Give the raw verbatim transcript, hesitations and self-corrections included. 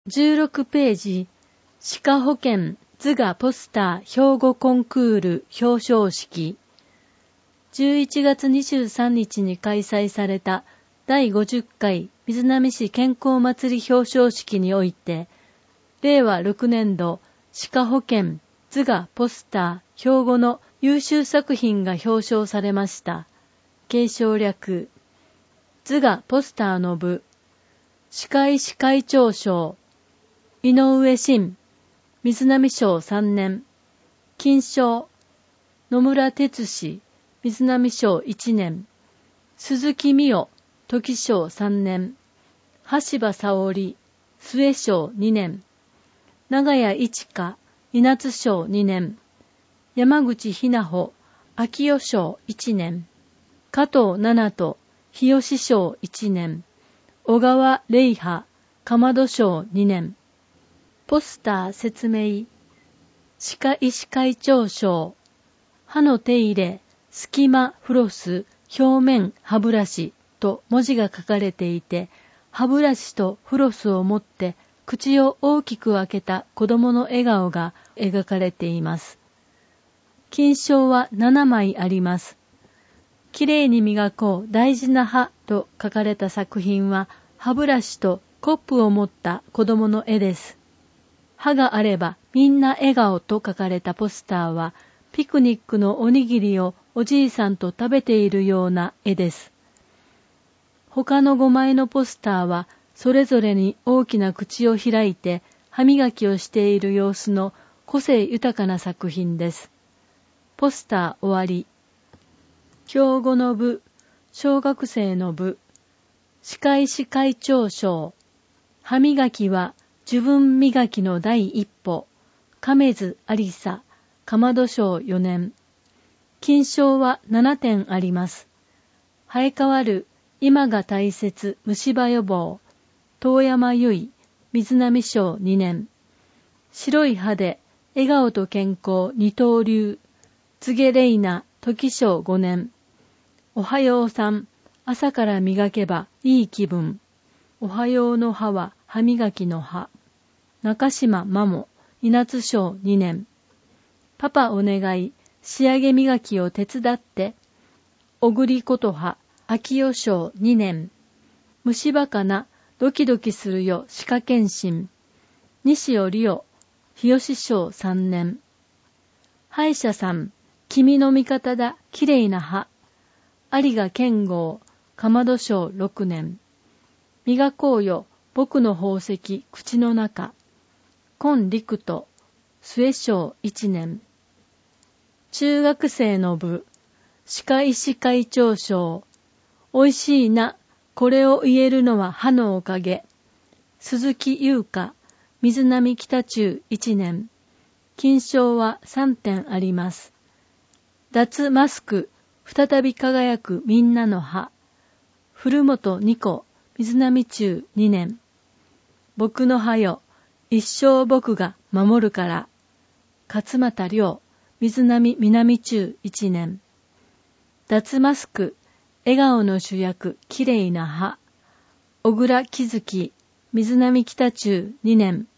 じゅうろくページ、歯科保健図画ポスター標語コンクール表彰式。じゅういちがつにじゅうさんにちに開催されただいごじゅっかい瑞浪市健康祭り表彰式において、れいわろくねんど歯科保健図画ポスター標語の優秀作品が表彰されました。継承略。図画ポスターの部、歯科医師会長賞、井上真、瑞浪賞さんねん、金賞、野村哲司、瑞浪賞いちねん、鈴木美代、時賞さんねん、橋場沙織、末賞にねん、長谷一花、稲津賞にねん、山口ひなほ、秋代賞いちねん、加藤七人、日吉賞いちねん、小川玲波、かまど賞にねん。ポスター説明。歯科医師会長賞。歯の手入れ、隙間フロス、表面歯ブラシと文字が書かれていて、歯ブラシとフロスを持って口を大きく開けた子供の笑顔が描かれています。金賞はななまいあります。きれいに磨こう大事な歯と書かれた作品は、歯ブラシとコップを持った子供の絵です。歯があればみんな笑顔と書かれたポスターは、ピクニックのおにぎりをおじいさんと食べているような絵です。他のごまいのポスターは、それぞれに大きな口を開いて歯磨きをしている様子の個性豊かな作品です。ポスター終わり。標語の部、小学生の部、歯科医師会長賞。歯磨きは自分磨きの第一歩。亀津ありさ、かまど賞よねん。金賞はななてんあります。生え変わる今が大切虫歯予防。遠山由衣、瑞浪賞にねん。白い歯で笑顔と健康二刀流。柘植玲奈、時賞ごねん。おはようさん、朝から磨けばいい気分。おはようの歯は歯磨きの歯。中島真も、稲津賞にねん。パパお願い、仕上げ磨きを手伝って。小栗琴葉、秋代賞にねん。虫歯かな、ドキドキするよ歯科検診。西尾理央、日吉賞さんねん。歯医者さん、君の味方だ、きれいな歯。有賀健吾、かまど賞ろくねん。磨こうよ、僕の宝石、口の中。今陸斗、末賞いちねん。中学生の部、歯科医師会長賞。おいしいな、これを言えるのは歯のおかげ。鈴木優香、瑞浪北中いちねん。金賞はさんてんあります。脱マスク、再び輝くみんなの歯。古本二子、瑞浪中にねん。僕の歯よ、一生僕が守るから。勝俣良、瑞浪南中いちねん。脱マスク、笑顔の主役、きれいな歯。小倉木月、瑞浪北中にねん。